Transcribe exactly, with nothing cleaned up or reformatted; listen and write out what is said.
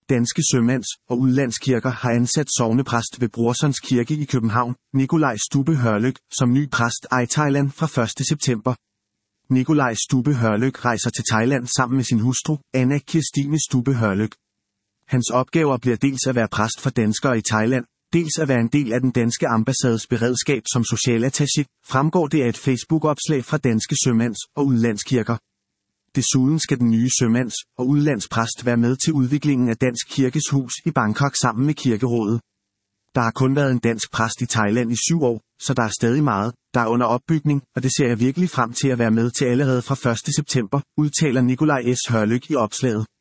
Danske Sømands- og Udlandskirker har ansat sognepræst ved Brorsons Kirke i København, Nikolaj Stubbe Hørlyk, som ny præst i Thailand fra første september. Nikolaj Stubbe Hørlyk rejser til Thailand sammen med sin hustru, Anna Kirstine Stubbe Hørlyk. Hans opgaver bliver dels at være præst for danskere i Thailand, dels at være en del af den danske ambassades beredskab som socialattaché, fremgår det af et Facebook-opslag fra Danske Sømands- og Udlandskirker. Desuden skal den nye sømands- og udlandspræst være med til udviklingen af Dansk Kirkes Hus i Bangkok sammen med kirkerådet. Der har kun været en dansk præst i Thailand i syv år, så der er stadig meget, der er under opbygning, og det ser jeg virkelig frem til at være med til allerede fra første september, udtaler Nikolaj S. Hørlyk i opslaget.